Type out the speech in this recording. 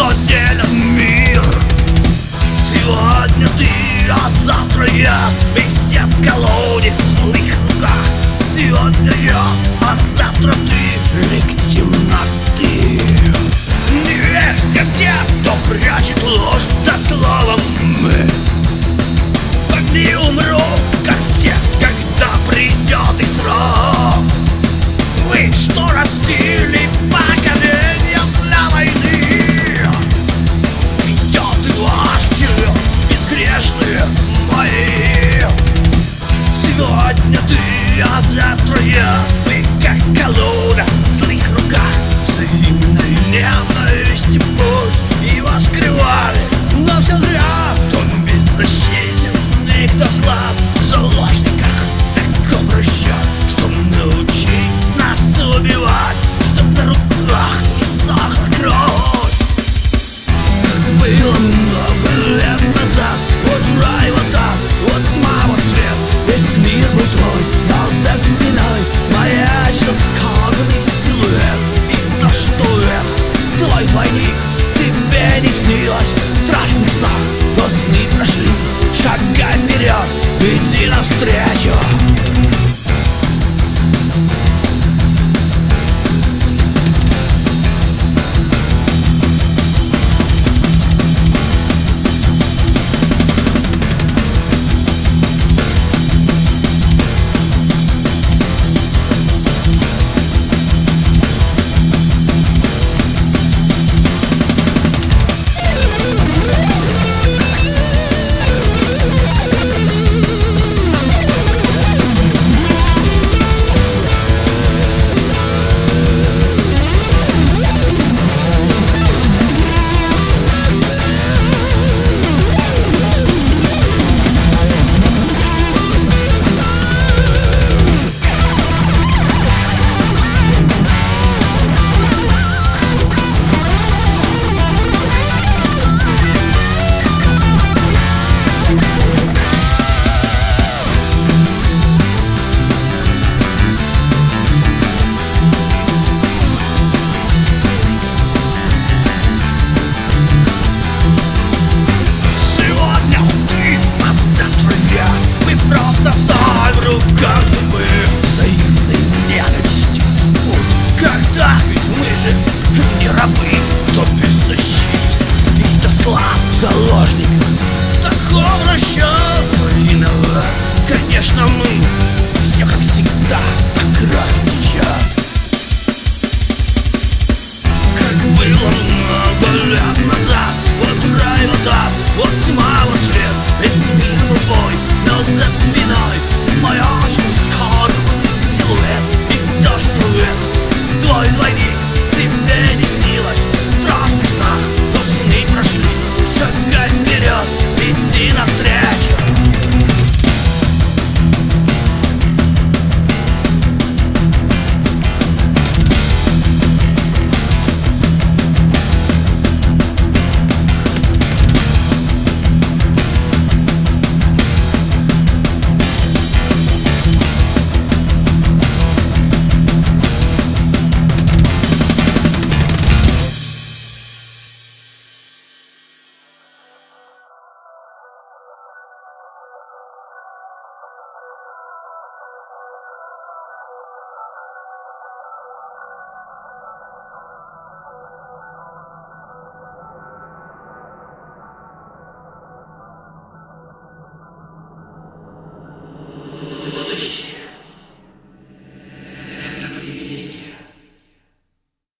что делят мир. Сегодня ты, а завтра я, и все в колоде, в злых руках. Сегодня я, а завтра ты, лик темноты. Не верь всем тем, кто прячет ложь за словом «мы». Не умру, как все, когда придет их срок. Вы что растили поколение для войны? Идет и властью безгрешные мои. Сегодня ты, а завтра я, мы как колода в злых руках. Взаимной ненависти путь его скрывали, но все зря. Кто беззащитен и кто слаб в заложниках таком расчет, чтоб научить нас убивать, чтоб на руках не сохла кровь. Было много лет назад, вот рай, вот ад, вот тьма, вот свет. Весь мир был твой, но за спиной маячил скорбный силуэт. И то, что это твой двойник, тебе не снилось страшных снах, но сны прошли. Шагай вперед, иди навстречу.